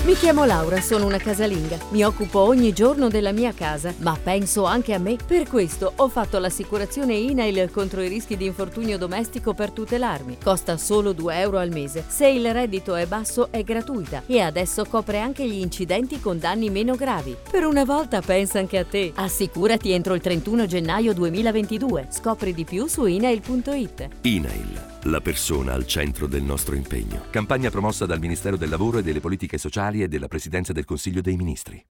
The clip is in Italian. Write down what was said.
Mi chiamo Laura, sono una casalinga. Mi occupo ogni giorno della mia casa, ma penso anche a me. Per questo ho fatto l'assicurazione INAIL contro i rischi di infortunio domestico per tutelarmi. Costa solo 2 euro al mese. Se il reddito è basso è gratuita e adesso copre anche gli incidenti con danni meno gravi. Per una volta pensa anche a te. Assicurati entro il 31 gennaio 2022. Scopri di più su INAIL.it. INAIL, la persona al centro del nostro impegno. Campagna promossa dal Ministero del Lavoro e delle Politiche Sociali e della Presidenza del Consiglio dei Ministri.